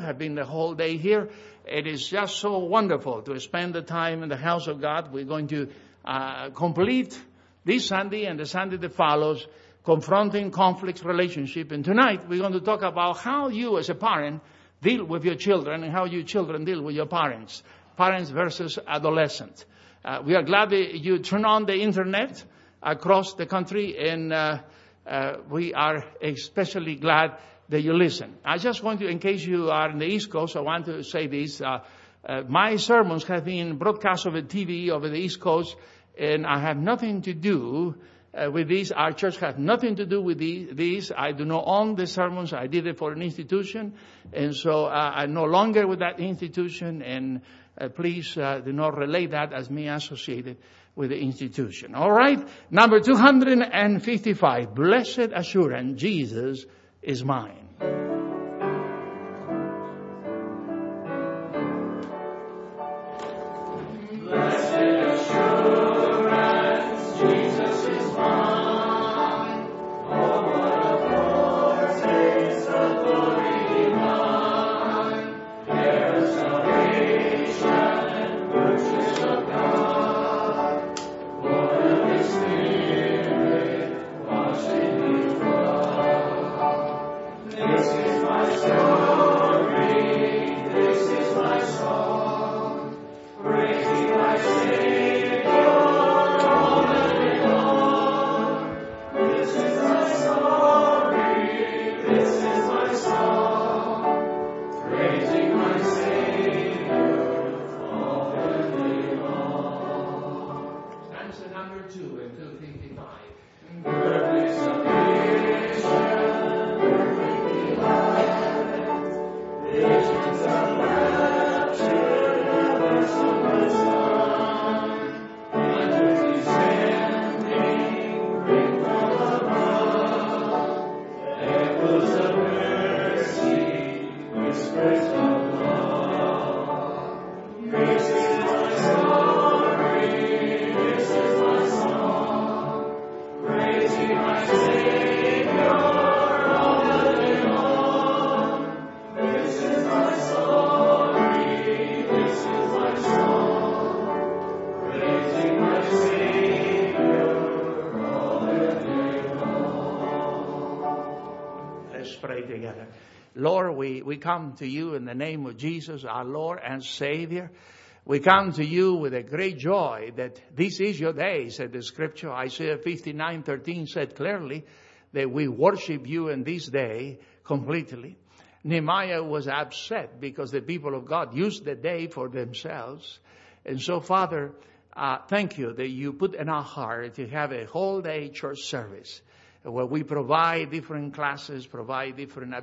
have been the whole day here. It is just so wonderful to spend the time in the house of God. We're going to complete this Sunday and the Sunday that follows, confronting conflicts relationship. And tonight we're going to talk about how you as a parent deal with your children and how your children deal with your parents. Parents versus adolescents. We are glad that you turn on the internet across the country, and we are especially glad that you listen. I just want to, in case you are in the East Coast, I want to say this. My sermons have been broadcast over TV over the East Coast, and I have nothing to do with these. Our church has nothing to do with these. I do not own the sermons. I did it for an institution, and so I'm no longer with that institution, and please do not relate that as me associated with the institution. All right? Number 255, Blessed Assurance, Jesus is mine. Lord, we come to you in the name of Jesus, our Lord and Savior. We come to you with a great joy that this is your day, said the scripture. Isaiah 59:13 said clearly that we worship you in this day completely. Nehemiah was upset because the people of God used the day for themselves. And so, Father, thank you that you put in our heart to have a whole day church service, where we provide different classes, provide different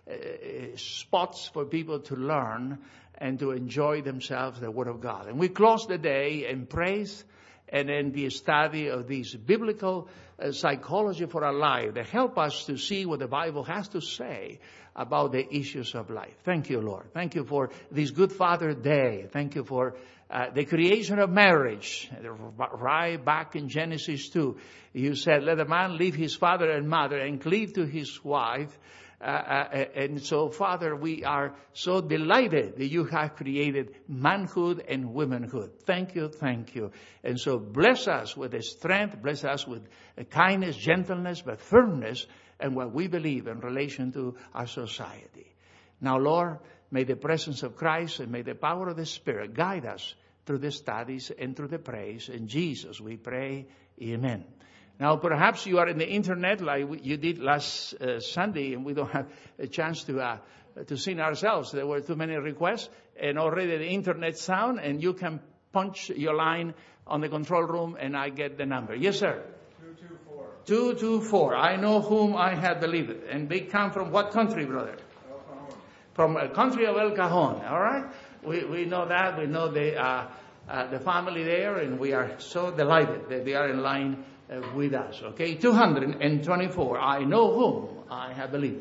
spots for people to learn and to enjoy themselves the Word of God. And we close the day in praise and in the study of this biblical psychology for our life that help us to see what the Bible has to say about the issues of life. Thank you, Lord. Thank you for this Good Father Day. Thank you for the creation of marriage. Right back in Genesis 2, you said, let a man leave his father and mother and cleave to his wife. And so, Father, we are so delighted that you have created manhood and womanhood. Thank you, thank you. And so bless us with the strength, bless us with kindness, gentleness, but firmness, and what we believe in relation to our society. Now, Lord, may the presence of Christ and may the power of the Spirit guide us through the studies and through the praise. In Jesus we pray, amen. Now, perhaps you are in the internet like you did last Sunday, and we don't have a chance to sing ourselves. There were too many requests, and already the internet sound, and you can punch your line on the control room, and I get the number. Yes, sir. 224. I know whom I have believed. And they come from what country, brother? El Cajon. From a country of El Cajon. All right. We know that. We know the family there, and we are so delighted that they are in line with us. Okay, 224. I know whom I have believed.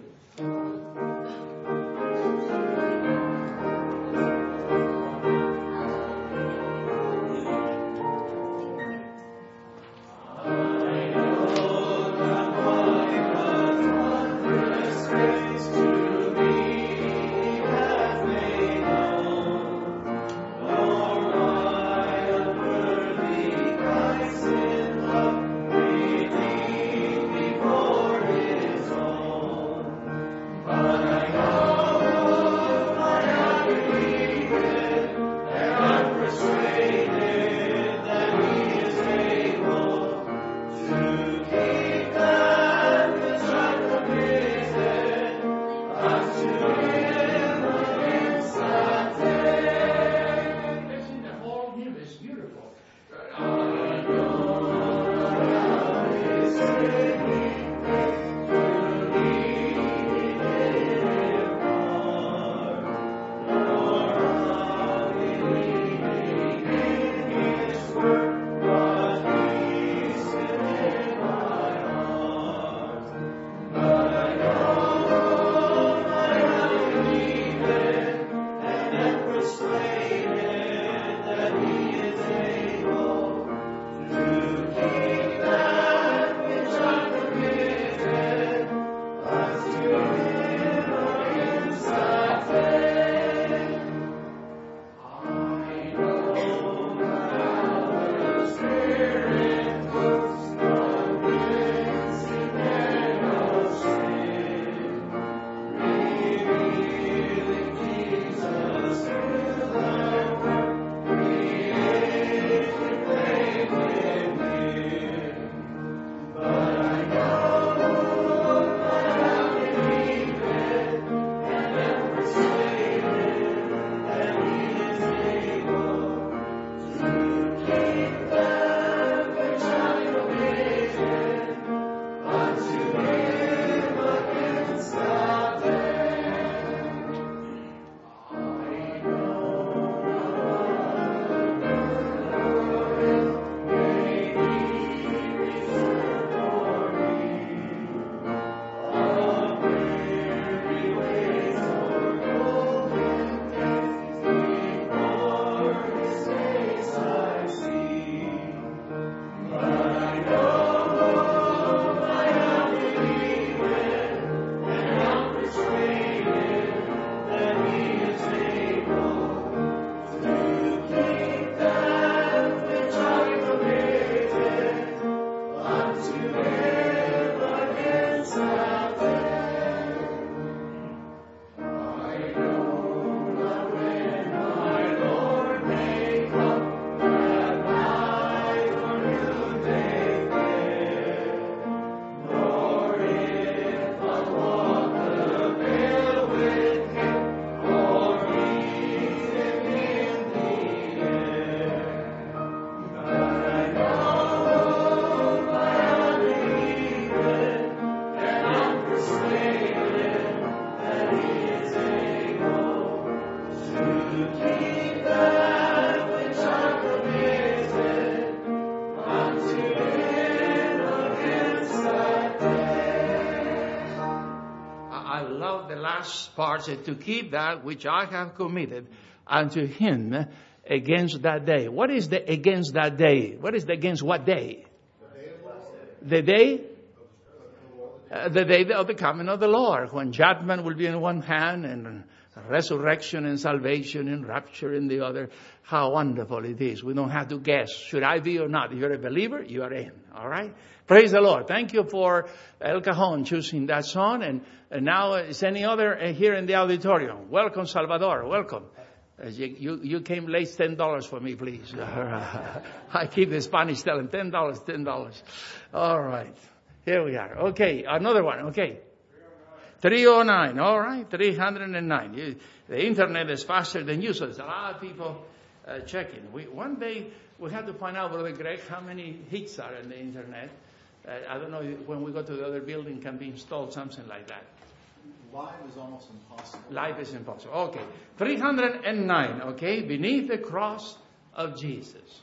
I love the last part, said, to keep that which I have committed unto him against that day. What is the against that day? What is the against what day? The day? The day of the coming of the Lord, when judgment will be in one hand and resurrection and salvation and rapture in the other. How wonderful it is. We don't have to guess, should I be or not? If you're a believer, you are in. All right? Praise the Lord. Thank you for El Cajon choosing that song. And now, is any other here in the auditorium? Welcome, Salvador. Welcome. You came late, $10 for me, please. I keep the Spanish telling, $10, $10. All right. Here we are. Okay, another one. Okay. 309. All right, 309. The internet is faster than you, so there's a lot of people checking. One day we have to find out, Brother Greg, how many hits are in the internet. I don't know if when we go to the other building can be installed, something like that. Live is almost impossible. Live is impossible. Okay. 309. Okay, beneath the cross of Jesus.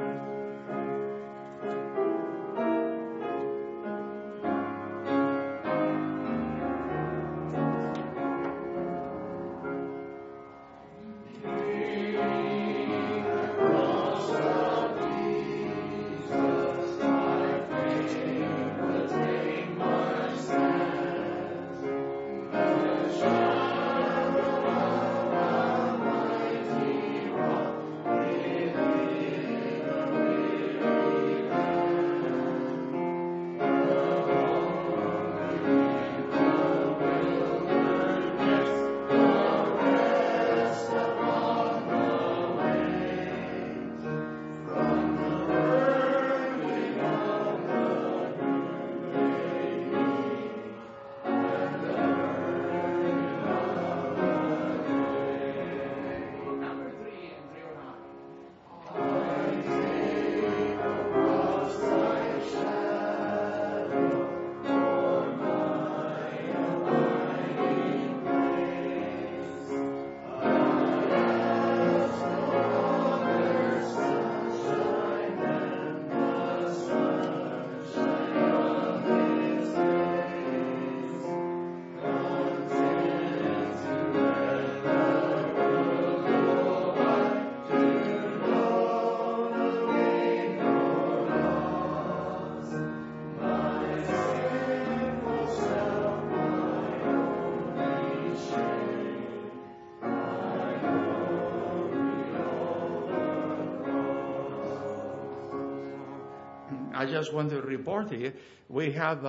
I just want to report to you, we have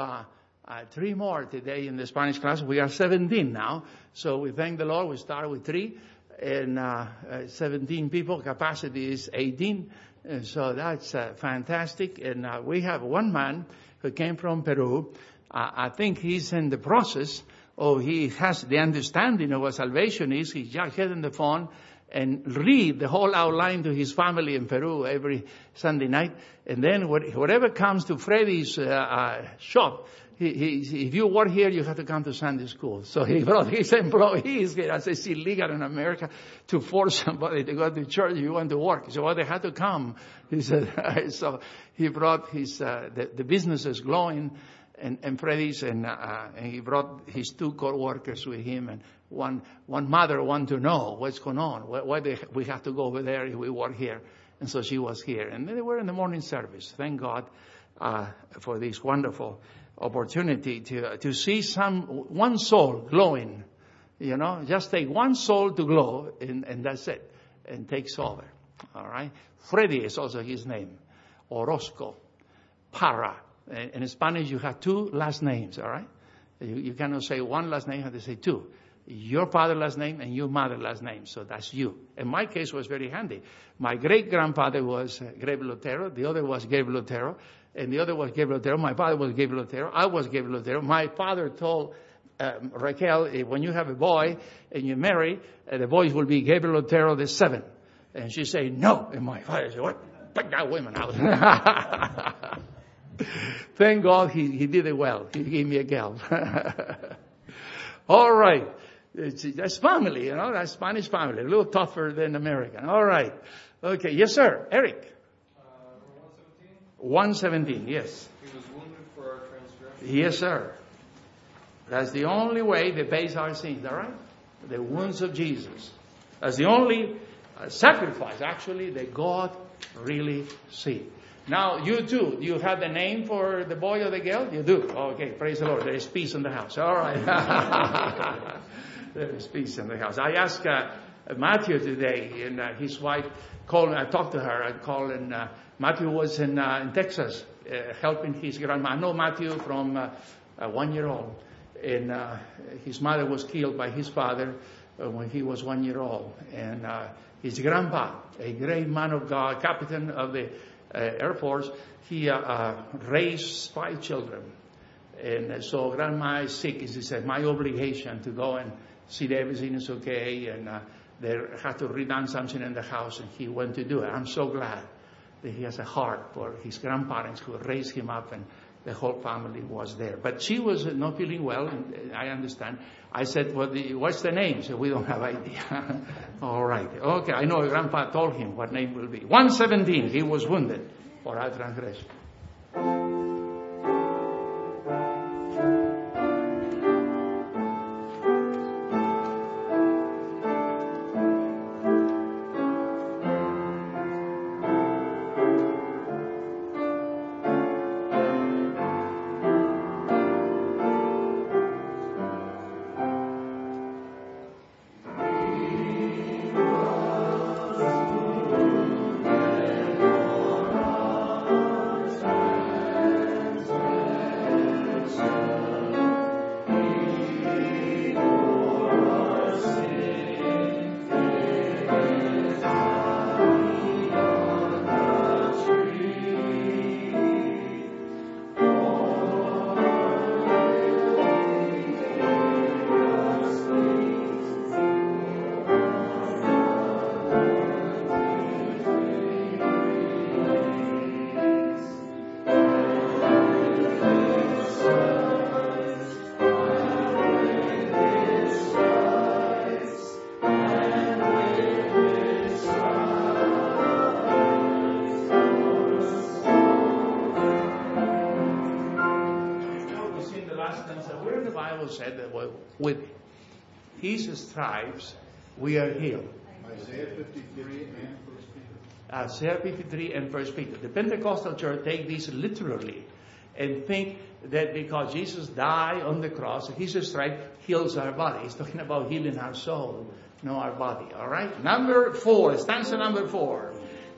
3 more today in the Spanish class. We are 17 now, so we thank the Lord. We started with 3, and 17 people. Capacity is 18, and so that's fantastic. And we have one man who came from Peru. I think he's in the process, or he has the understanding of what salvation is. He just get on the phone and read the whole outline to his family in Peru every Sunday night. And then whatever comes to Freddy's shop, if you work here, you have to come to Sunday school. So he brought his employees here, as it's illegal in America to force somebody to go to church if you want to work. So they had to come. He said, so he brought his, the businesses glowing and Freddy's, and he brought his 2 co-workers with him, and one mother wanted to know what's going on, why we have to go over there if we work here. And so she was here. And they were in the morning service. Thank God for this wonderful opportunity to see one soul glowing. You know, just take one soul to glow, and that's it. And takes over. All right? Freddy is also his name. Orozco. Parra. In Spanish, you have 2 last names, all right? You cannot say one last name, you have to say 2. Your father's last name and your mother's last name, so that's you. In my case, was very handy. My great-grandfather was Gabriel Lutero, the other was Gabriel Lutero, and the other was Gabriel Lutero. My father was Gabriel Lutero, I was Gabriel Lutero. My father told Raquel, when you have a boy and you marry, the boys will be Gabriel Lutero the 7th. And she said, no. And my father said, what? Take that woman out. Thank God he did it well. He gave me a girl. All right. That's family, you know, that's Spanish family. A little tougher than American. All right. Okay. Yes, sir. Eric. 117, yes. He was wounded for our transgression. Yes, sir. That's the only way they pays our sins, all right? The wounds of Jesus. That's the only sacrifice, actually, that God really sees. Now, you too, do you have the name for the boy or the girl? You do. Okay, praise the Lord. There is peace in the house. All right. There is peace in the house. I asked Matthew today, and his wife called me. I talked to her. I called, and Matthew was in Texas helping his grandma. I know Matthew from 1 year old. And his mother was killed by his father when he was 1 year old. And his grandpa, a great man of God, captain of the Air Force, he raised 5 children. And so grandma is sick. He said, my obligation to go and see that everything is okay. And they had to redone something in the house, and he went to do it. I'm so glad that he has a heart for his grandparents who raised him up, and the whole family was there. But she was not feeling well, and I understand. I said, what's the name? She said, we don't have idea. All right. Okay, I know Grandpa told him what name will be. 117, he was wounded for our transgression. Said that with his stripes we are healed. Isaiah 53 and 1 Peter. Isaiah 53 and 1 Peter. The Pentecostal church take this literally and think that because Jesus died on the cross, his stripe heals our body. He's talking about healing our soul, not our body. All right? Number 4, stanza number 4.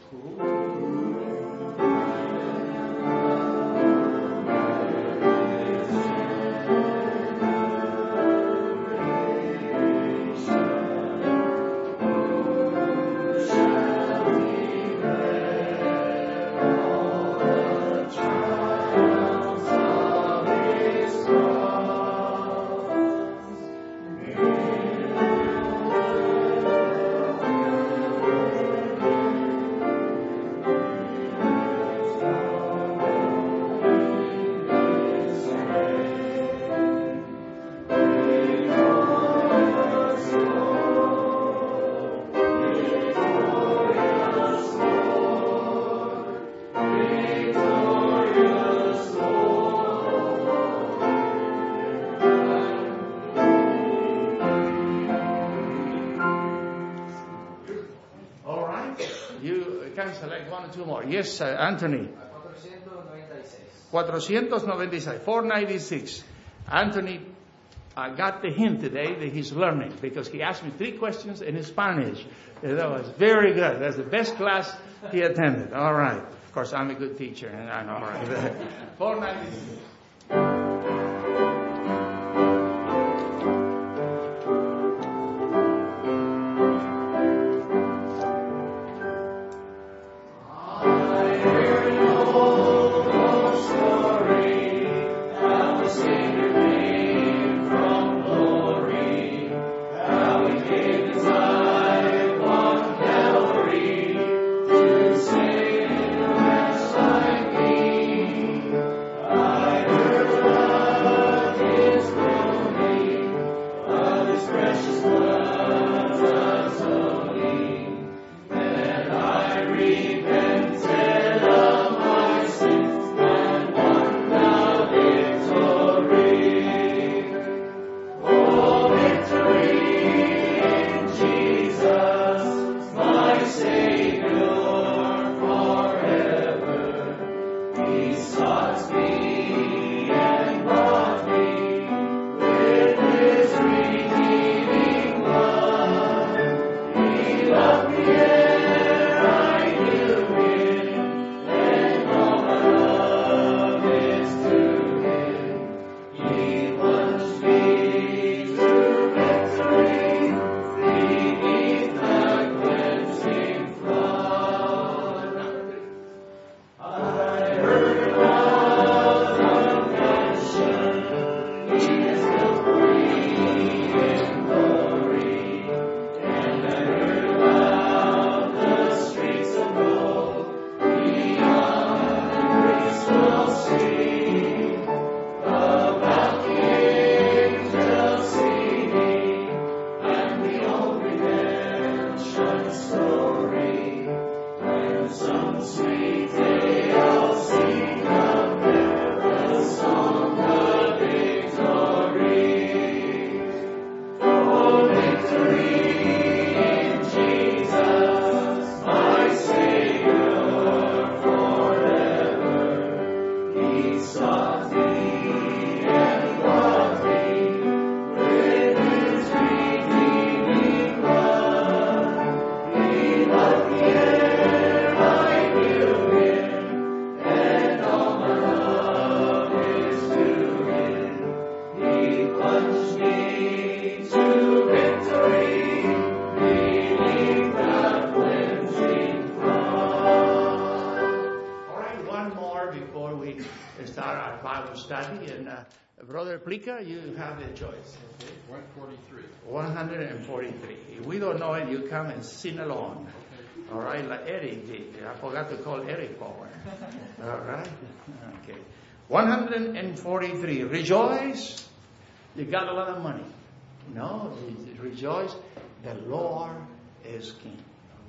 Select 1 or 2 more. Yes, Anthony. 496. 496. Anthony got the hint today that he's learning because he asked me 3 questions in Spanish. That was very good. That's the best class he attended. All right. Of course, I'm a good teacher, and I'm all right. 496. I Plica, you have the choice. Okay, 143. 143. If we don't know it, you come and sing along. Okay. All right, like Eric did. I forgot to call Eric forward. All right? Okay. 143. Rejoice. You got a lot of money. No, rejoice. The Lord is King.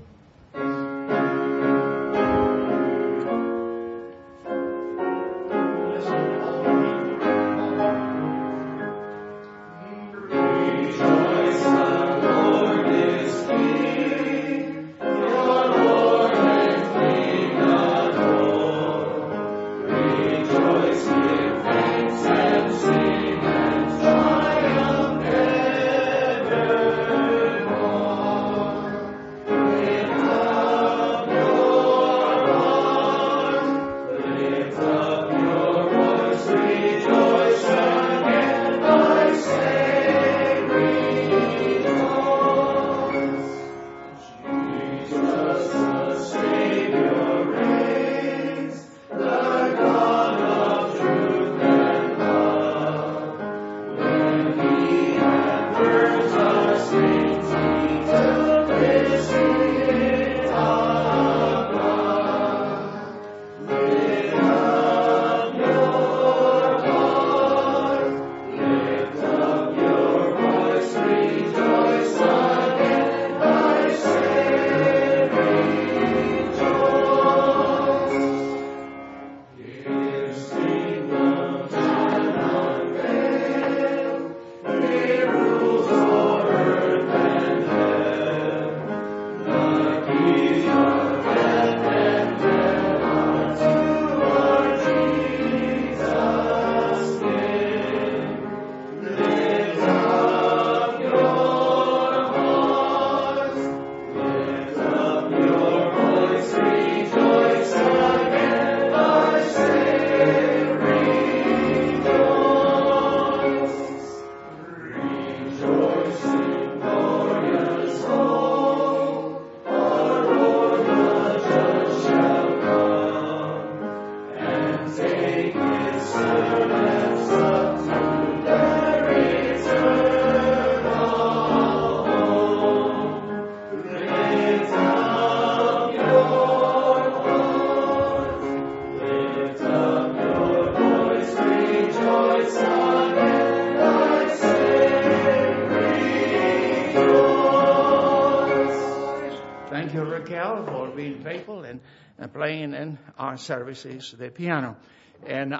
Playing in our services, the piano. And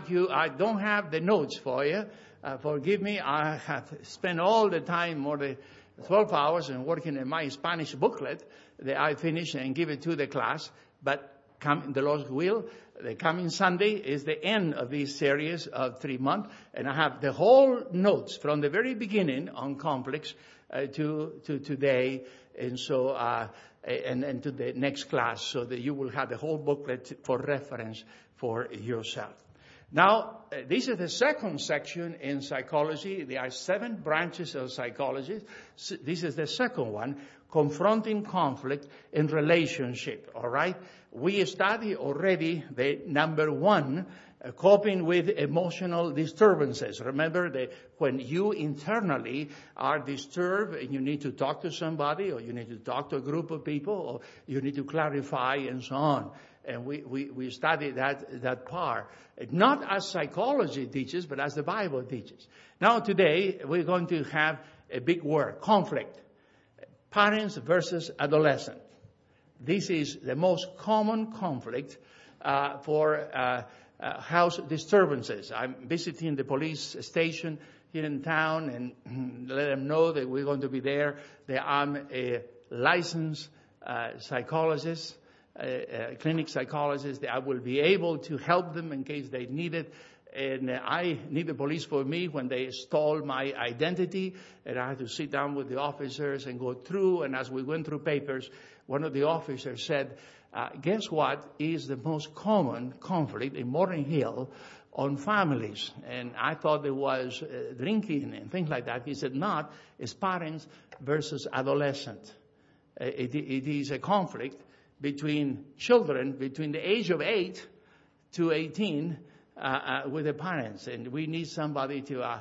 I don't have the notes for you. Forgive me, I have spent all the time, more than 12 hours and working in my Spanish booklet that I finish and give it to the class. But the Lord's will, the coming Sunday is the end of this series of 3 months. And I have the whole notes from the very beginning on conflicts to today. And so, and to the next class, so that you will have the whole booklet for reference for yourself. Now, this is the second section in psychology. There are 7 branches of psychology. This is the second one, confronting conflict in relationship. All right? We studied already the number 1, coping with emotional disturbances. Remember that when you internally are disturbed and you need to talk to somebody, or you need to talk to a group of people, or you need to clarify and so on. And we studied that part. Not as psychology teaches, but as the Bible teaches. Now today, we're going to have a big word, conflict. Parents versus adolescent. This is the most common conflict for house disturbances. I'm visiting the police station here in town and let them know that we're going to be there. That I'm a licensed psychologist, clinic psychologist, that I will be able to help them in case they need it. And I need the police for me when they stole my identity. And I had to sit down with the officers and go through. And as we went through papers, one of the officers said, guess what is the most common conflict in Morgan Hill on families? And I thought it was drinking and things like that. He said, not. It's parents versus adolescent. It is a conflict between children between the age of 8 to 18 with the parents. And we need somebody to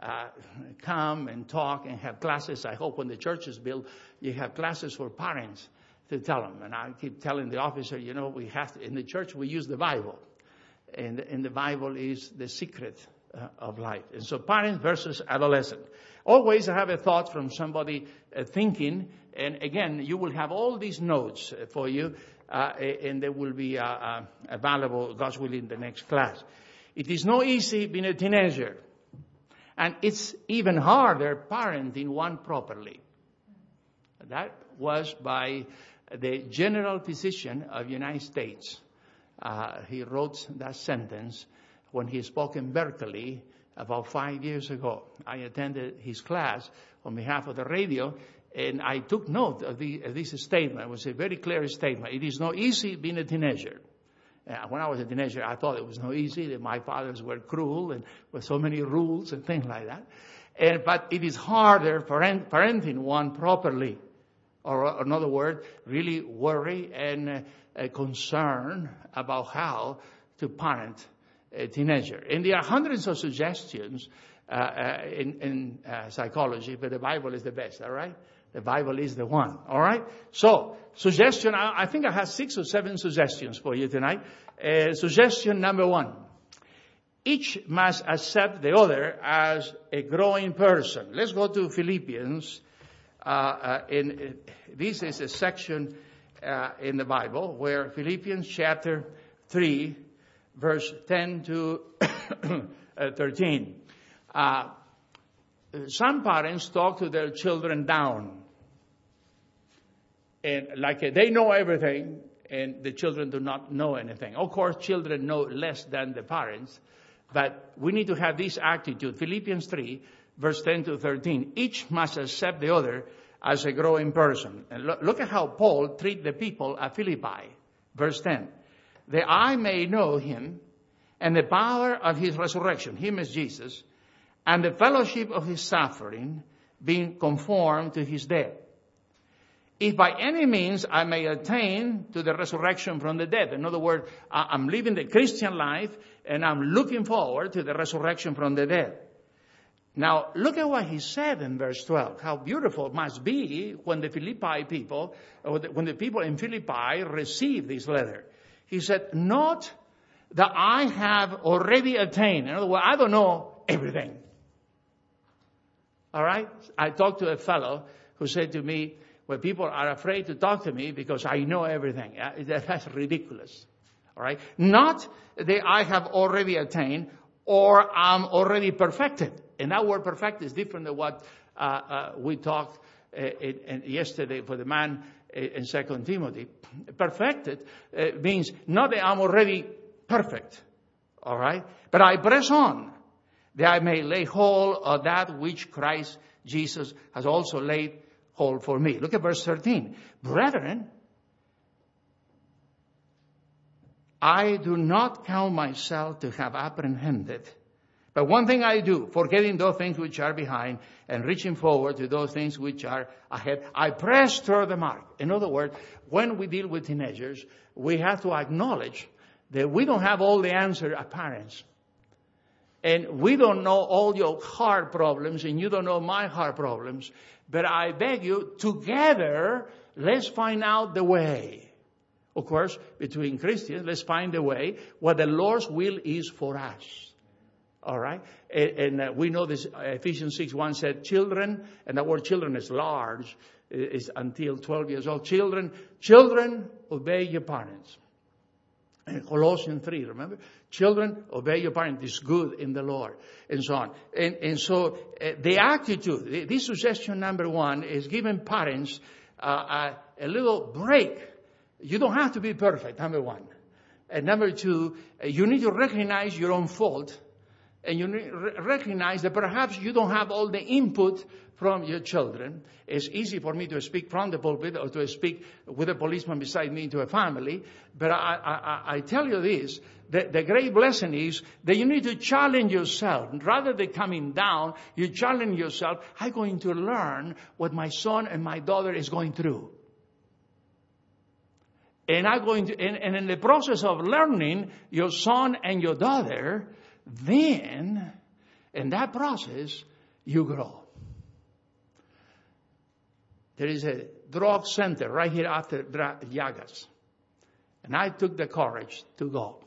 come and talk and have classes. I hope when the church is built, you have classes for parents to tell them. And I keep telling the officer, we have to, in the church we use the Bible. And the Bible is the secret of life. And so parents versus adolescent. Always I have a thought from somebody thinking, and again, you will have all these notes for you, and they will be available, God's willing, in the next class. It is not easy being a teenager. And it's even harder parenting one properly. That was by the general physician of the United States. He wrote that sentence when he spoke in Berkeley about 5 years ago. I attended his class on behalf of the radio, and I took note of this statement. It was a very clear statement. It is not easy being a teenager. When I was a teenager, I thought it was not easy, that my fathers were cruel and with so many rules and things like that. But it is harder parenting one properly. Or in other words, really worry and concern about how to parent a teenager. And there are hundreds of suggestions in psychology, but the Bible is the best, all right? The Bible is the one, all right? So, suggestion, I think I have 6 or 7 suggestions for you tonight. Suggestion number 1. Each must accept the other as a growing person. Let's go to Philippians. And this is a section in the Bible where Philippians chapter 3, verse 10 to 13. Some parents talk to their children down. And like they know everything, and the children do not know anything. Of course, children know less than the parents, but we need to have this attitude. Philippians 3, verse 10 to 13. Each must accept the other as a growing person. And look at how Paul treated the people at Philippi. Verse 10. That I may know him and the power of his resurrection. Him is Jesus. And the fellowship of his suffering, being conformed to his death. If by any means I may attain to the resurrection from the dead. In other words, I'm living the Christian life and I'm looking forward to the resurrection from the dead. Now, look at what he said in verse 12. How beautiful it must be when the Philippi people, or when the people in Philippi received this letter. He said, not that I have already attained. In other words, I don't know everything. All right? I talked to a fellow who said to me, well, people are afraid to talk to me because I know everything. That's ridiculous. All right? Not that I have already attained or I'm already perfected. And that word perfect is different than what we talked and yesterday for the man in 2 Timothy. Perfected means not that I'm already perfect, all right? But I press on, that I may lay hold of that which Christ Jesus has also laid hold for me. Look at verse 13. Brethren, I do not count myself to have apprehended. But one thing I do, forgetting those things which are behind and reaching forward to those things which are ahead, I press toward the mark. In other words, when we deal with teenagers, we have to acknowledge that we don't have all the answers as parents. And we don't know all your heart problems, and you don't know my heart problems. But I beg you, together, let's find out the way. Of course, between Christians, let's find the way, what the Lord's will is for us. All right? And we know this, Ephesians 6:1 said, children, and the word children is large, is until 12 years old. Children, obey your parents. And Colossians 3, remember? Children, obey your parents. It's good in the Lord. And so on. And so the attitude, this suggestion number 1 is giving parents a little break. You don't have to be perfect, number 1. And number 2, you need to recognize your own fault. And you recognize that perhaps you don't have all the input from your children. It's easy for me to speak from the pulpit or to speak with a policeman beside me to a family. But I tell you this, the great blessing is that you need to challenge yourself. Rather than coming down, you challenge yourself. I'm going to learn what my son and my daughter is going through. And and in the process of learning your son and your daughter, then, in that process, you grow. There is a drug center right here after Llagas. And I took the courage to go.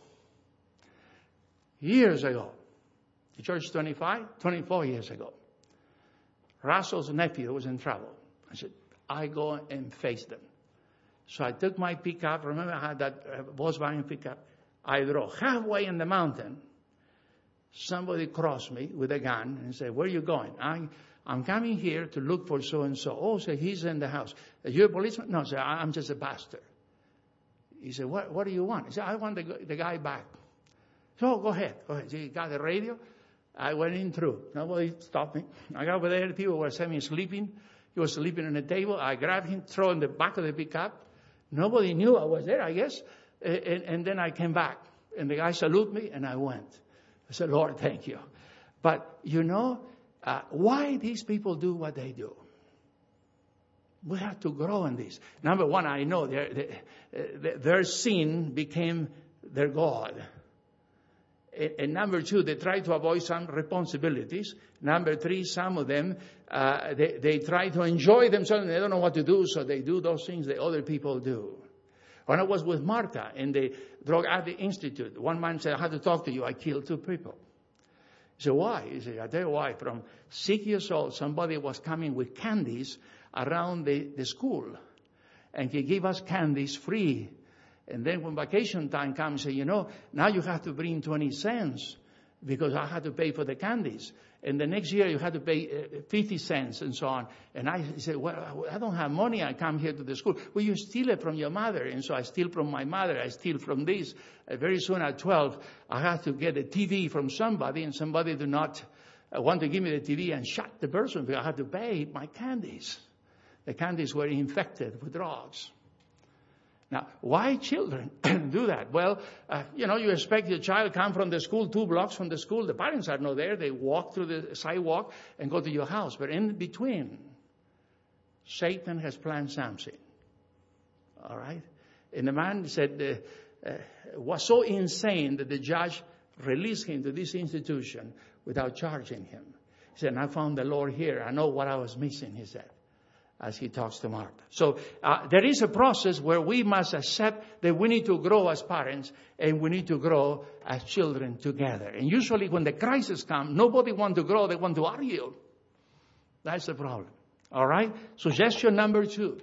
Years ago. The church 24 years ago. Russell's nephew was in trouble. I said, I go and face them. So I took my pickup. Remember I had that Volkswagen pickup? I drove halfway in the mountain. Somebody crossed me with a gun and said, where are you going? I'm coming here to look for so-and-so. Oh, so he's in the house. Are you a policeman? No, sir, I'm just a pastor. He said, what do you want? He said, I want the guy back. So go ahead. So he got the radio. I went in through. Nobody stopped me. I got over there. People were semi-sleeping. He was sleeping on the table. I grabbed him, threw in the back of the pickup. Nobody knew I was there, I guess. And then I came back. And the guy saluted me, and I went. I said, Lord, thank you. But, why these people do what they do? We have to grow in this. Number 1, I know their sin became their God. And number 2, they try to avoid some responsibilities. Number 3, some of them, they try to enjoy themselves and they don't know what to do, so they do those things that other people do. When I was with Martha in the Drug Addict Institute, one man said, I had to talk to you. I killed 2 people. He said, why? He said, I tell you why. From 6 years old, somebody was coming with candies around the school. And he gave us candies free. And then when vacation time comes, he said, now you have to bring 20 cents because I had to pay for the candies. And the next year you had to pay 50 cents and so on. And I said, well, I don't have money. I come here to the school. Well, you steal it from your mother. And so I steal from my mother. I steal from this. Very soon at 12, I had to get a TV from somebody. And somebody did not want to give me the TV and shut the person because I had to pay my candies. The candies were infected with drugs. Now, why children do that? Well, you expect your child come from the school, 2 blocks from the school. The parents are not there. They walk through the sidewalk and go to your house. But in between, Satan has planned something. All right? And the man said, was so insane that the judge released him to this institution without charging him. He said, I found the Lord here. I know what I was missing, he said, as he talks to Martha. So there is a process where we must accept that we need to grow as parents and we need to grow as children together. And usually when the crisis comes, nobody wants to grow, they want to argue. That's the problem. All right? Suggestion number 2.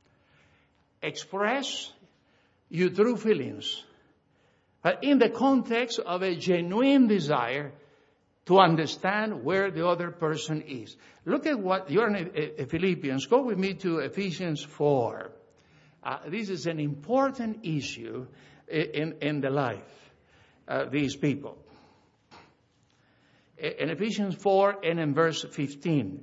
Express your true feelings, but in the context of a genuine desire to understand where the other person is. Look at what you're in Philippians. Go with me to Ephesians 4. This is an important issue in the life of these people. In Ephesians 4 and in verse 15.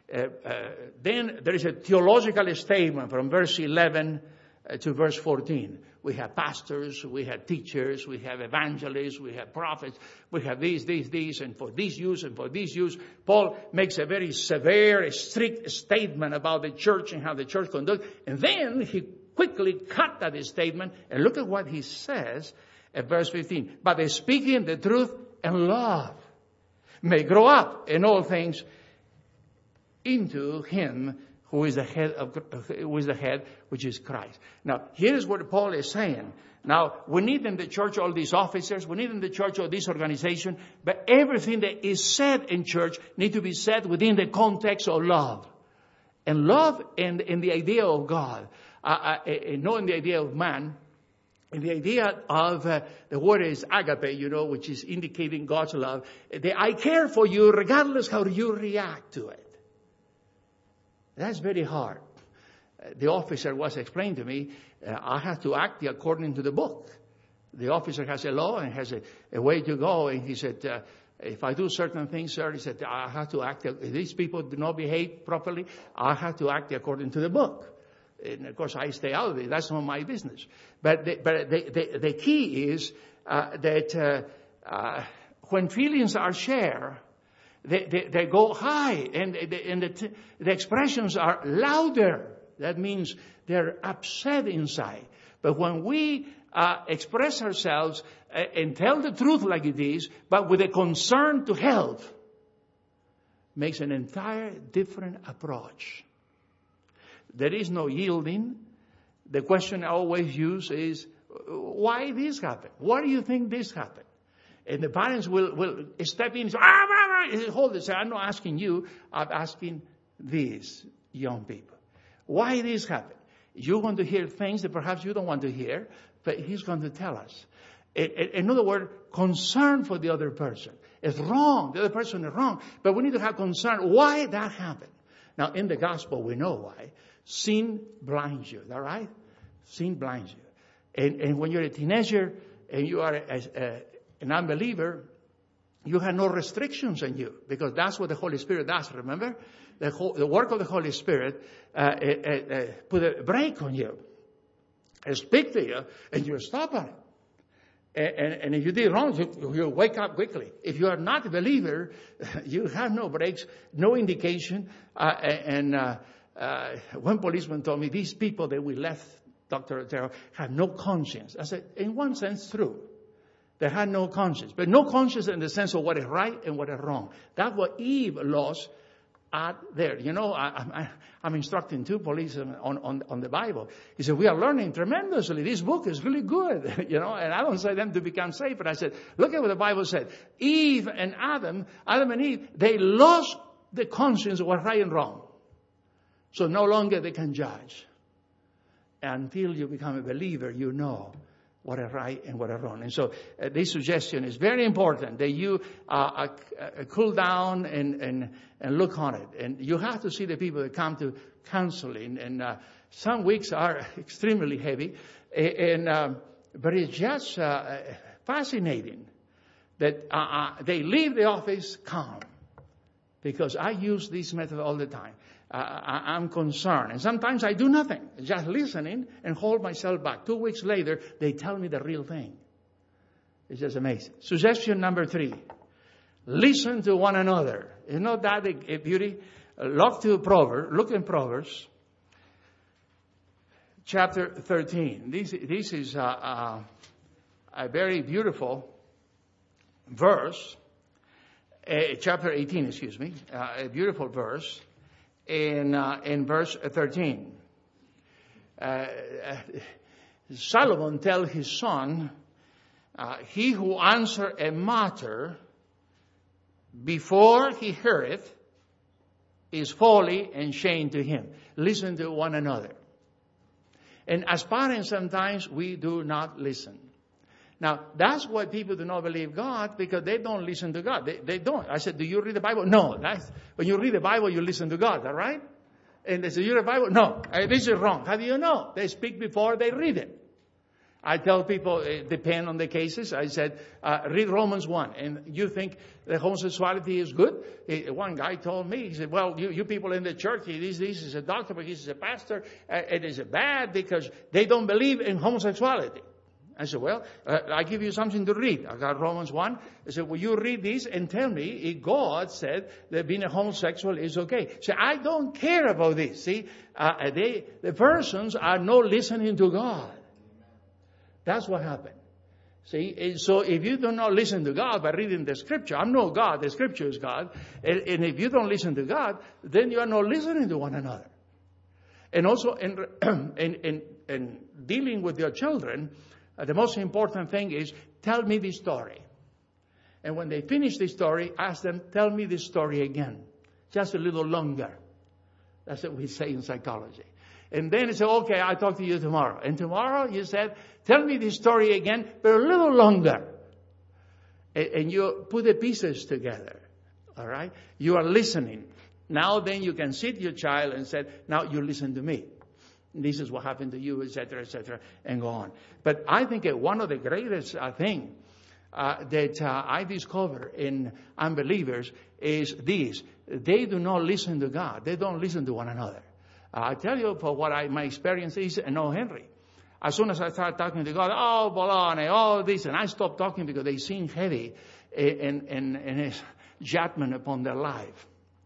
Then there is a theological statement from verse 11 to verse 14. We have pastors, we have teachers, we have evangelists, we have prophets, we have these, and for this use and for this use. Paul makes a very severe, strict statement about the church and how the church conducts. And then he quickly cut that statement and look at what he says at verse 15. But they speaking the truth and love may grow up in all things into him who is the head, which is Christ. Now, here's what Paul is saying. Now, we need in the church all these officers. We need in the church all this organization. But everything that is said in church needs to be said within the context of love. And love in the idea of God. Not in the idea of man. In the idea of, the word is agape, which is indicating God's love. I care for you regardless how you react to it. That's very hard. The officer was explaining to me, I have to act according to the book. The officer has a law and has a way to go. And he said, if I do certain things, sir, he said, I have to act. If these people do not behave properly, I have to act according to the book. And of course, I stay out of it. That's not my business. But the key is that when feelings are shared, they go high, and the expressions are louder. That means they're upset inside. But when we express ourselves and tell the truth like it is, but with a concern to help, makes an entire different approach. There is no yielding. The question I always use is, why this happened? Why do you think this happened? And the parents will step in and say, hold it, say, I'm not asking you, I'm asking these young people. Why this happened? You're going to hear things that perhaps you don't want to hear, but he's going to tell us. In other words, concern for the other person. It's wrong. The other person is wrong. But we need to have concern. Why that happened? Now, in the gospel, we know why. Sin blinds you. Is that right? Sin blinds you. And when you're a teenager and you are an unbeliever, you have no restrictions on you, because that's what the Holy Spirit does, remember? The work of the Holy Spirit put a brake on you, speak to you, and you stop on it. And if you did wrong, you wake up quickly. If you are not a believer, you have no brakes, no indication. One policeman told me, these people that we left, Dr. Otero, have no conscience. I said, in one sense, true. They had no conscience. But no conscience in the sense of what is right and what is wrong. That's what Eve lost out there. I'm instructing two police on the Bible. He said, we are learning tremendously. This book is really good. And I don't say them to become safe, but I said, look at what the Bible said. Eve and Adam and Eve, they lost the conscience of what's right and wrong. So no longer they can judge. Until you become a believer, you know what is right and what is wrong. And so this suggestion is very important, that you cool down and look on it. And you have to see the people that come to counseling. And some weeks are extremely heavy. But it's just fascinating that they leave the office calm. Because I use this method all the time. I'm concerned. And sometimes I do nothing, just listening and hold myself back. 2 weeks later, they tell me the real thing. It's just amazing. Suggestion number 3. Listen to one another. Is not that a beauty? Look in Proverbs, chapter 13. This is a very beautiful verse. Chapter 18, excuse me. A beautiful verse. In verse 13, Solomon tells his son, he who answer a matter before he heareth is folly and shame to him. Listen to one another. And as parents, sometimes we do not listen. Now, that's why people do not believe God, because they don't listen to God. They don't. I said, do you read the Bible? No. When you read the Bible, you listen to God, all right? And they say, you read the Bible? No. This is wrong. How do you know? They speak before they read it. I tell people, it depends on the cases. I said, read Romans 1. And you think that homosexuality is good? One guy told me, he said, well, you people in the church, this is a doctor, but he's a pastor. It is bad because they don't believe in homosexuality. I said, well, I give you something to read. I got Romans 1. I said, will you read this and tell me if God said that being a homosexual is okay? So I don't care about this. See, the persons are not listening to God. That's what happened. See, so if you do not listen to God by reading the Scripture, I'm no God, the Scripture is God, and if you don't listen to God, then you are not listening to one another. And also in dealing with your children, the most important thing is, tell me the story. And when they finish the story, ask them, tell me the story again. Just a little longer. That's what we say in psychology. And then you say, okay, I'll talk to you tomorrow. And tomorrow you said, tell me the story again, but a little longer. And you put the pieces together. All right? You are listening. Now then you can sit your child and say, now you listen to me. This is what happened to you, etc., and go on. But I think one of the greatest thing that I discover in unbelievers is this. They do not listen to God. They don't listen to one another. I tell you for what my experience is in O. Henry. As soon as I start talking to God, oh, Bologna, all this, and I stop talking because they seem heavy in his judgment upon their life.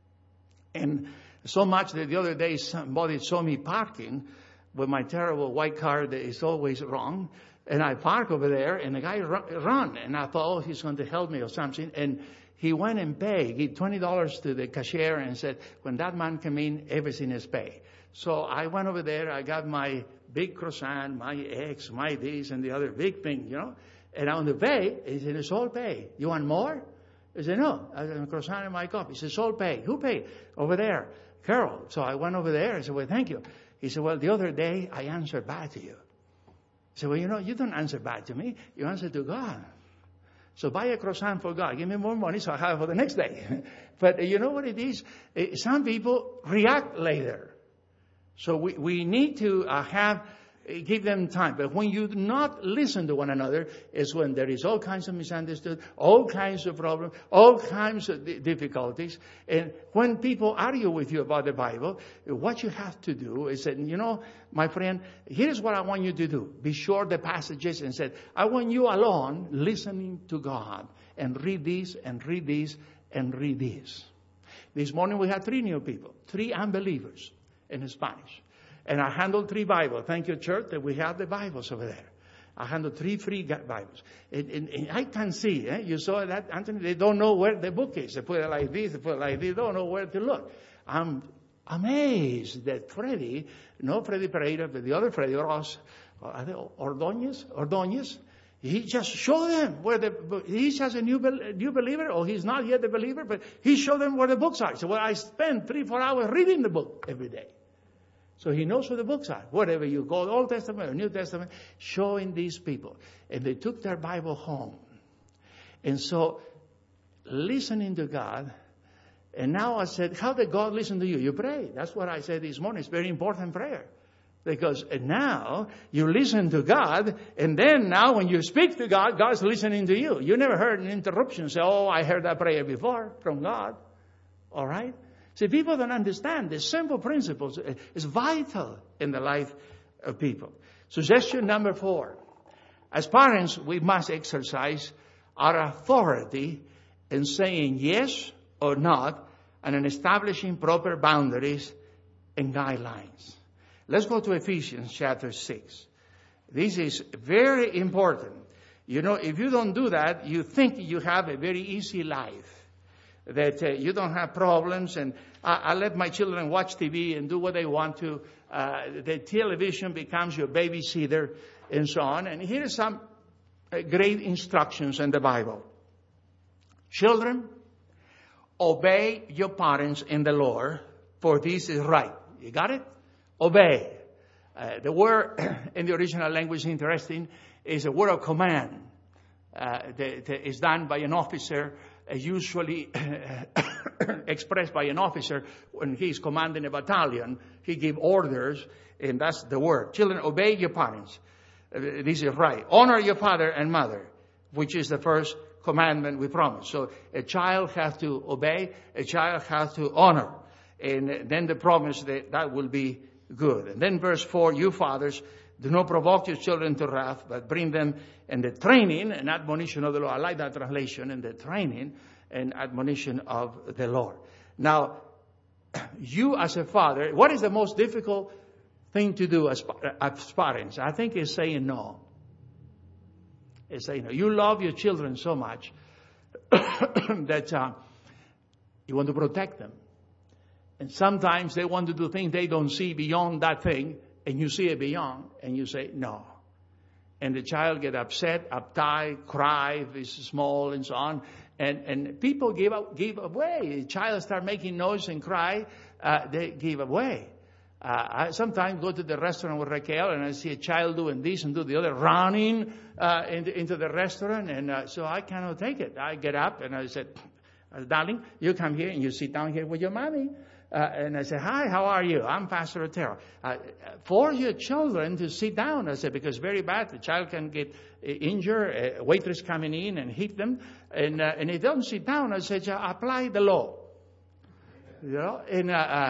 And so much that the other day somebody saw me parking with my terrible white car that is always wrong. And I park over there, and the guy run. And I thought, oh, he's going to help me or something. And he went and paid. He gave $20 to the cashier and said, when that man come in, everything is paid. So I went over there. I got my big croissant, my eggs, my this and the other big thing, you know. And on the pay, he said, it's all paid. You want more? I said, no. I got a croissant and my coffee. He said, it's all paid. Who paid? Over there. Carol. So I went over there. I said, well, thank you. He said, well, the other day I answered back to you. I said, well, you know, you don't answer back to me. You answer to God. So buy a croissant for God. Give me more money so I have it for the next day. But you know what it is? Some people react later. So we need to give them time. But when you do not listen to one another, is when there is all kinds of misunderstood, all kinds of problems, all kinds of difficulties. And when people argue with you about the Bible, what you have to do is say, you know, my friend, here's what I want you to do. Be sure the passages and say, I want you alone listening to God and read this and read this and read this. This morning we had 3 new people, 3 unbelievers in Spanish. And I handled 3 Bibles. Thank you, church, that we have the Bibles over there. I handled 3 free Bibles. And I can see, you saw that, Anthony, they don't know where the book is. They put it like this, they put it like this, they don't know where to look. I'm amazed that Freddie Pereira, but the other Freddie, Ordonez, he just showed them where he's just a new believer, or he's not yet a believer, but he showed them where the books are. So I spend 3-4 hours reading the book every day. So he knows where the books are. Wherever you go, Old Testament or New Testament, showing these people. And they took their Bible home. And so, listening to God. And now I said, how did God listen to you? You pray. That's what I said this morning. It's very important prayer. Because now you listen to God. And then now when you speak to God, God's listening to you. You never heard an interruption say, oh, I heard that prayer before from God. All right? See, people don't understand the simple principles. It's vital in the life of people. Suggestion number 4. As parents, we must exercise our authority in saying yes or not and in establishing proper boundaries and guidelines. Let's go to Ephesians chapter 6. This is very important. You know, if you don't do that, you think you have a very easy life. That you don't have problems, and I let my children watch TV and do what they want to. The television becomes your babysitter and so on. And here are some great instructions in the Bible. Children, obey your parents in the Lord, for this is right. You got it? Obey. The word in the original language, interesting, is a word of command. is done by an officer, usually expressed by an officer when he's commanding a battalion. He gives orders, and that's the word. Children, obey your parents. This is right. Honor your father and mother, which is the first commandment we promise. So a child has to obey, a child has to honor. And then the promise that will be good. And then verse 4, you fathers, do not provoke your children to wrath, but bring them in the training and admonition of the Lord. I like that translation, in the training and admonition of the Lord. Now, you as a father, what is the most difficult thing to do as parents? I think it's saying no. It's saying no. You love your children so much that you want to protect them. And sometimes they want to do things they don't see beyond that thing, and you see it beyond, and you say no. And the child get upset, uptight, cry if it's small, and so on. And people give away. The child start making noise and cry, they give away. I sometimes go to the restaurant with Raquel, and I see a child doing this and do the other, running into the restaurant, and so I cannot take it. I get up and I said, darling, you come here and you sit down here with your mommy. And I said, hi, how are you? I'm Pastor Otero. For your children to sit down, I said, because very bad. The child can get injured, a waitress coming in and hit them. And they don't sit down. I said, apply the law. You know, and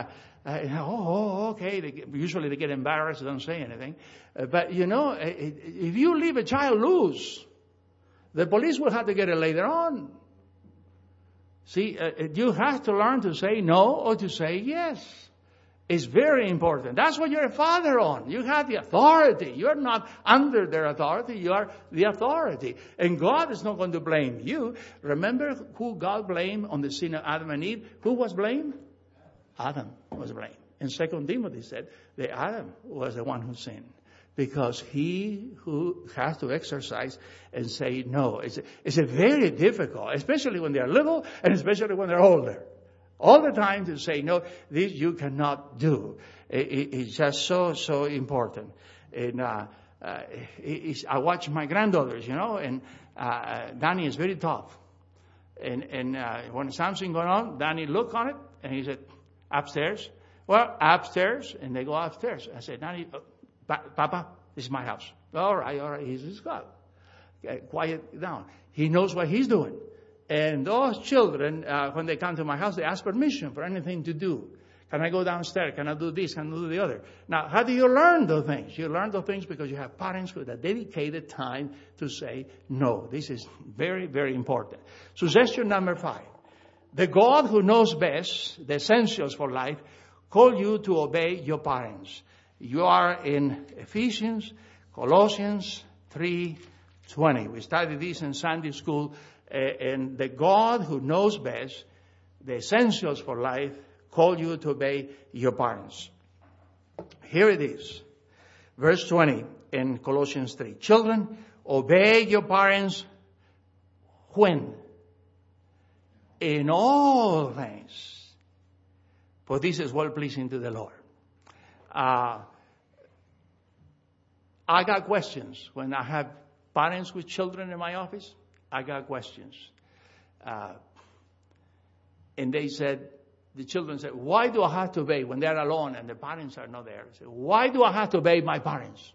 okay. Usually they get embarrassed, don't say anything. But, you know, if you leave a child loose, the police will have to get it later on. See, you have to learn to say no or to say yes. It's very important. That's what you're a father on. You have the authority. You're not under their authority. You are the authority. And God is not going to blame you. Remember who God blamed on the sin of Adam and Eve? Who was blamed? Adam was blamed. And 2 Timothy said that Adam was the one who sinned. Because he who has to exercise and say no. It's a very difficult, especially when they're little and especially when they're older. All the time to say no, this you cannot do. It's just so important. And I watch my granddaughters, you know, and Danny is very tough. And when something going on, Danny look on it and he said, upstairs. Well, upstairs, and they go upstairs. I said, Danny, Papa, this is my house. All right, he's God. Quiet down. He knows what he's doing. And those children, when they come to my house, they ask permission for anything to do. Can I go downstairs? Can I do this? Can I do the other? Now, how do you learn those things? You learn those things because you have parents with a dedicated time to say no. This is very, very important. Suggestion number 5. The God who knows best, the essentials for life, call you to obey your parents. You are in Ephesians, Colossians 3:20. We studied this in Sunday school. And the God who knows best, the essentials for life, call you to obey your parents. Here it is. Verse 20 in Colossians 3. Children, obey your parents when? In all things. For this is well-pleasing to the Lord. I got questions when I have parents with children in my office. I got questions. And they said, the children said, why do I have to obey when they're alone and the parents are not there? They said, why do I have to obey my parents?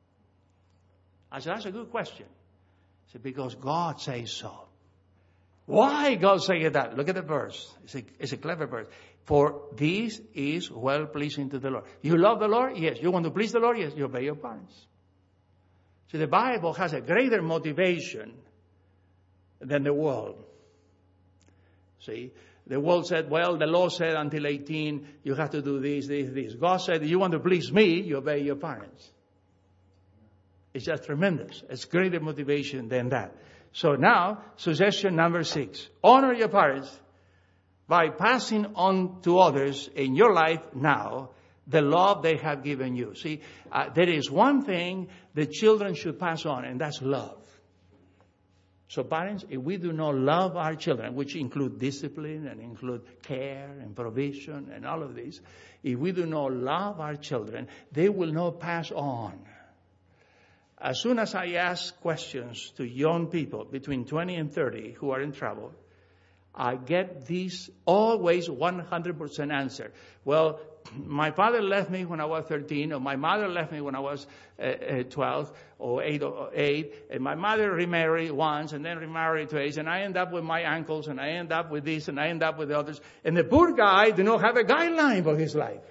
I said, that's a good question. I said, because God says so. Why God say that? Look at the verse. It's a clever verse. For this is well-pleasing to the Lord. You love the Lord? Yes. You want to please the Lord? Yes. You obey your parents. See, the Bible has a greater motivation than the world. See, the world said, well, the law said until 18, you have to do this. God said, you want to please me, you obey your parents. It's just tremendous. It's greater motivation than that. So now, suggestion number 6. Honor your parents by passing on to others in your life now the love they have given you. See, there is one thing the children should pass on, and that's love. So parents, if we do not love our children, which include discipline and include care and provision and all of this, if we do not love our children, they will not pass on As soon as I ask questions to young people between 20 and 30 who are in trouble, I get these always 100% answer. Well, my father left me when I was 13, or my mother left me when I was 12 or 8, and my mother remarried once and then remarried twice, and I end up with my uncles, and I end up with this, and I end up with the others. And the poor guy do not have a guideline for his life,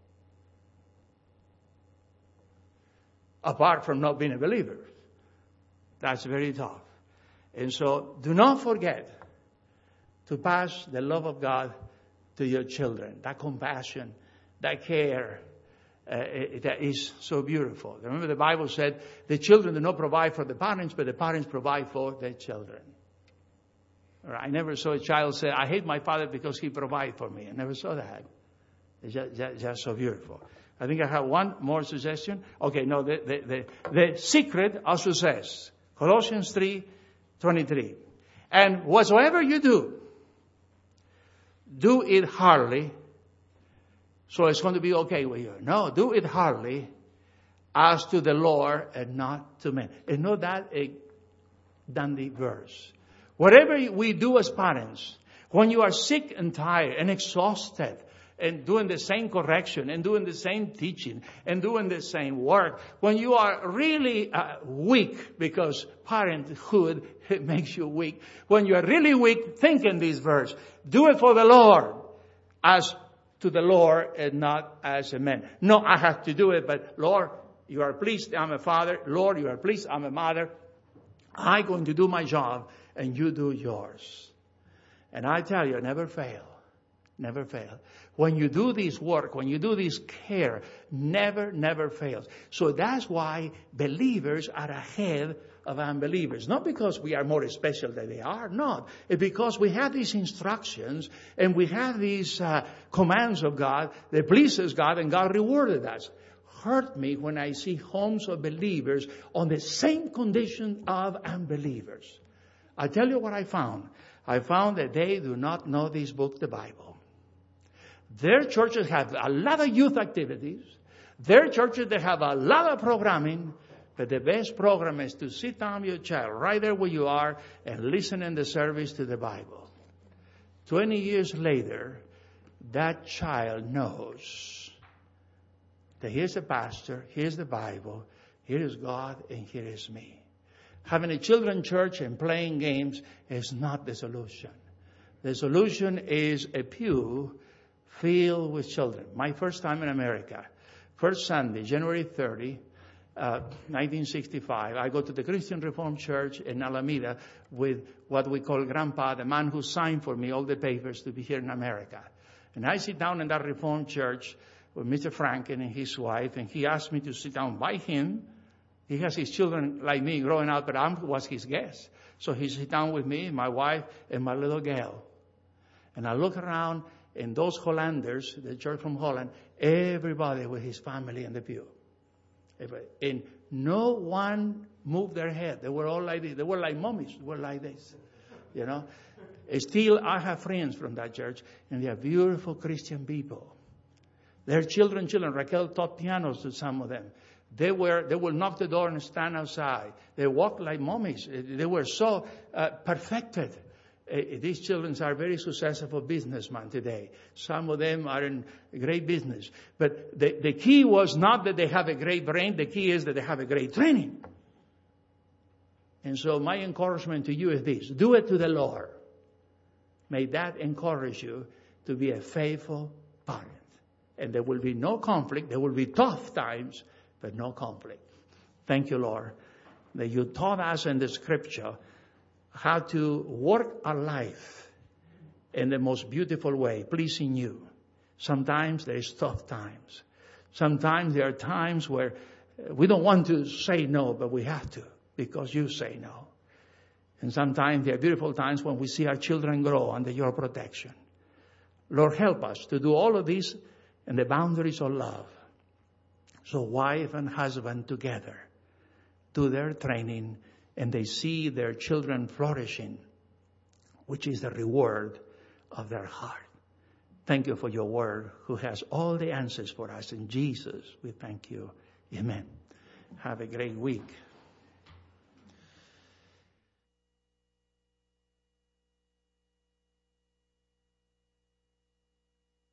apart from not being a believer. That's very tough. And so do not forget to pass the love of God to your children, that compassion, that care, that is so beautiful. Remember, the Bible said the children do not provide for the parents, but the parents provide for their children. I never saw a child say, I hate my father because he provides for me. I never saw that. It's just so beautiful. I think I have one more suggestion. Okay, no, the secret of success. Colossians 3:23. And whatsoever you do it heartily, so it's going to be okay with you. No, do it heartily as to the Lord and not to men. Is not that a dandy verse? Whatever we do as parents, when you are sick and tired and exhausted and doing the same correction and doing the same teaching and doing the same work, when you are really weak, because parenthood makes you weak, when you are really weak, think in this verse. Do it for the Lord as to the Lord and not as a man. No, I have to do it, but Lord, you are pleased, I'm a father. Lord, you are pleased, I'm a mother. I'm going to do my job and you do yours. And I tell you, never fail. Never fail. When you do this work, when you do this care, never fails. So that's why believers are ahead of unbelievers. Not because we are more special than they are, not. It's because we have these instructions and we have these commands of God that pleases God, and God rewarded us. Hurt me when I see homes of believers on the same condition of unbelievers. I tell you what I found. I found that they do not know this book, the Bible. Their churches have a lot of youth activities. Their churches, they have a lot of programming. But the best program is to sit down with your child right there where you are and listen in the service to the Bible. 20 years later, that child knows that here's a pastor, here's the Bible, here is God, and here is me. Having a children's church and playing games is not the solution. The solution is a pew filled with children. My first time in America, first Sunday, January 30, 1965, I go to the Christian Reformed Church in Alameda with what we call Grandpa, the man who signed for me all the papers to be here in America. And I sit down in that Reformed church with Mr. Franken and his wife, and he asked me to sit down by him. He has his children like me growing up, but I was his guest. So he sit down with me, my wife, and my little girl. And I look around, and those Hollanders, the church from Holland, everybody with his family in the pew. And no one moved their head. They were all like this. They were like mummies. They were like this. You know. Still, I have friends from that church, and they are beautiful Christian people. Their children. Raquel taught pianos to some of them. They will knock the door and stand outside. They walk like mummies. They were so perfected. These children are very successful businessmen today. Some of them are in great business. But the key was not that they have a great brain. The key is that they have a great training. And so my encouragement to you is this. Do it to the Lord. May that encourage you to be a faithful parent. And there will be no conflict. There will be tough times, but no conflict. Thank you, Lord, that you taught us in the scripture how to work our life in the most beautiful way, pleasing you. Sometimes there is tough times. Sometimes there are times where we don't want to say no, but we have to because you say no. And sometimes there are beautiful times when we see our children grow under your protection. Lord, help us to do all of this in the boundaries of love. So wife and husband together do their training and they see their children flourishing, which is the reward of their heart. Thank you for your word, who has all the answers for us. In Jesus, we thank you. Amen. Have a great week.